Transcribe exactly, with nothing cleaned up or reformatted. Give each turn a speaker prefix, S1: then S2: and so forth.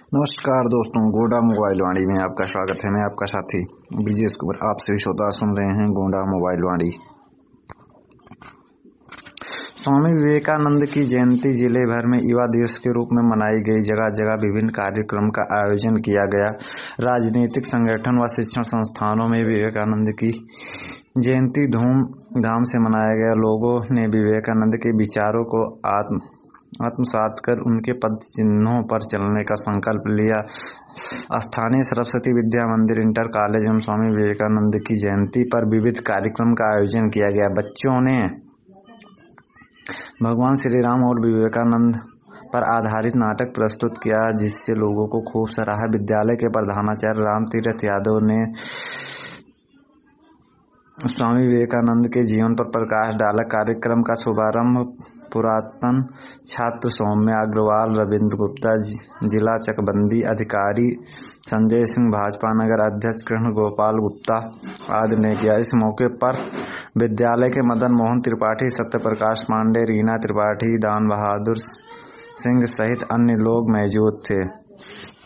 S1: नमस्कार दोस्तों, गोंडा मोबाइल वाणी में आपका स्वागत है। मैं आपका साथी ब्रिजेश कुमार। आप सभी श्रोता सुन रहे हैं गोंडा मोबाइल वाणी। स्वामी विवेकानंद की जयंती जिले भर में युवा दिवस के रूप में मनाई गई। जगह जगह विभिन्न कार्यक्रम का आयोजन किया गया। राजनीतिक संगठन व शिक्षण संस्थानों में विवेकानंद की जयंती धूमधाम से मनाया गया। लोगों ने विवेकानंद के विचारों को आत्म आत्मसात कर उनके पद चिन्हों पर चलने का संकल्प लिया। स्थानीय सरस्वती विद्या मंदिर, इंटर कॉलेज एवं स्वामी विवेकानंद की जयंती पर विविध कार्यक्रम का आयोजन किया गया। बच्चों ने भगवान श्री राम और विवेकानंद पर आधारित नाटक प्रस्तुत किया, जिससे लोगों को खूब सराहा। विद्यालय के प्रधानाचार्य राम तीरथ यादव ने स्वामी विवेकानंद के जीवन पर प्रकाश डाला। कार्यक्रम का शुभारंभ पुरातन छात्र सौम्या अग्रवाल, रविंद्र गुप्ता, जिला चकबंदी अधिकारी संजय सिंह, भाजपा नगर अध्यक्ष कृष्ण गोपाल गुप्ता आदि ने किया। इस मौके पर विद्यालय के मदन मोहन त्रिपाठी, सत्यप्रकाश पांडे, रीना त्रिपाठी, दान बहादुर सिंह सहित अन्य लोग मौजूद थे।